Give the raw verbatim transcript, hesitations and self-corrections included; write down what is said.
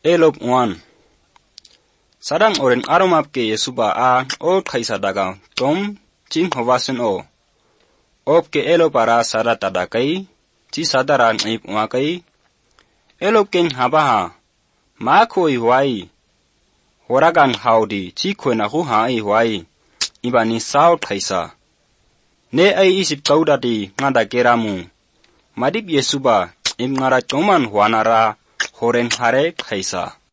Elop wan. Sadang oren aromap ke Yesuba a o kaisa daga tom cing hovasen o. Op ke elop ara sada tadakai, ci sadaran ip wakai. Elop ken habaha, ma koi huai. Horagan haudi ci koi na hu hai huai. Ibani sao kaisa. Ne ay isip kaudati ngada keramu. Madip Yesuba im ngara coman huanara horen hare kaisa.